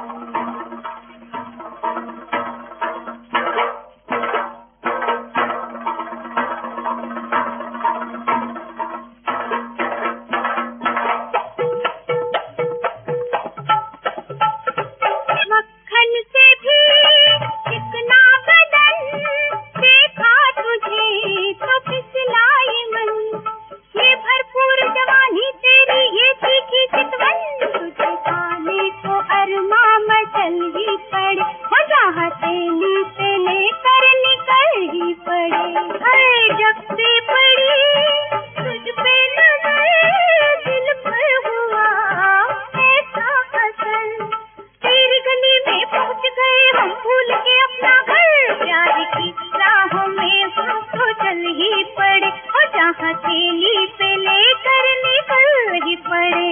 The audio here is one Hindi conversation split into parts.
हथेली पे लेकर निकल ही पड़े।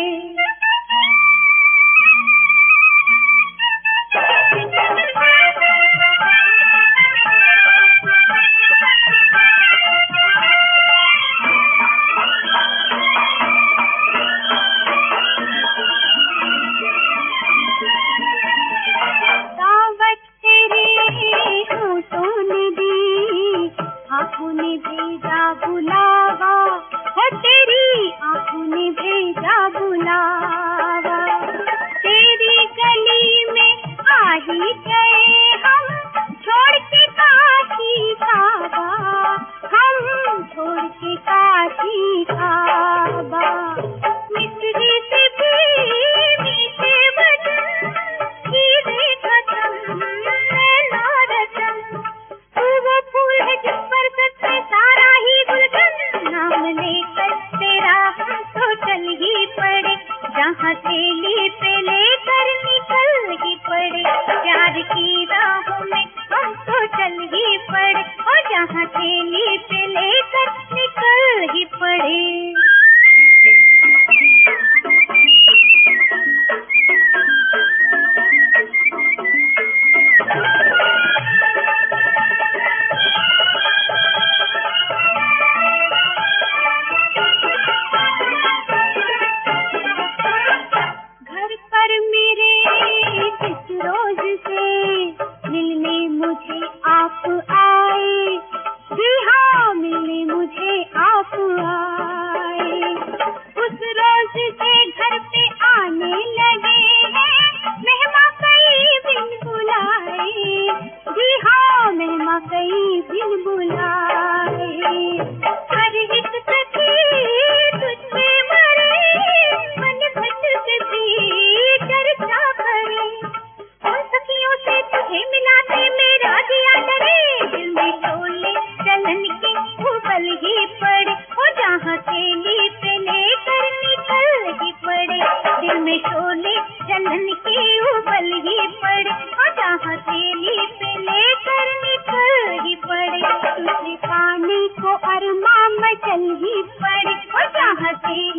आँखों ने भेजा बुलावा, है तेरी आँखों ने भेजा बुलावा। तेरी गली में आ ही गए हम, छोड़ के काशी काबा, हम छोड़ के काशी काबा। मिस्री से भी मीठे वचन, हीरे कदम नैना रतन। तू वो फूल है जिस पर सजते सारा ही गुलशन, नाम लेकर तेरा हम तो चल ही पड़े। जहाँ थैली पे लेकर निकल ही पड़े, प्यार की राहों में हम तो चल ही पड़े। और जहाँ थैली पे लेकर निकल ही पड़े। मिलने मुझे आप आए, जी हाँ मिलने मुझे आप आए। उस रोज से घर पे आने लगे हैं मेहमान कई बिन बुलाए, जी हाँ मेहमान कई बिन बुलाए। हर एक सखी तुझसे मरे, मन भटक भी चर्चा करे। उन सखियों से तुझे मिलाते मेरा दिया डरे, दिल में शोले चलन के उबल ही पड़े। हो जहाँ थैली पे लेकर निकल ही पड़े, दिल में शोले चलन के उबल ही पड़े। हो जहाँ थैली पे लेकर निकल ही पड़े, तुझे पाने को अरमान मचल ही पड़े। हो जहाँ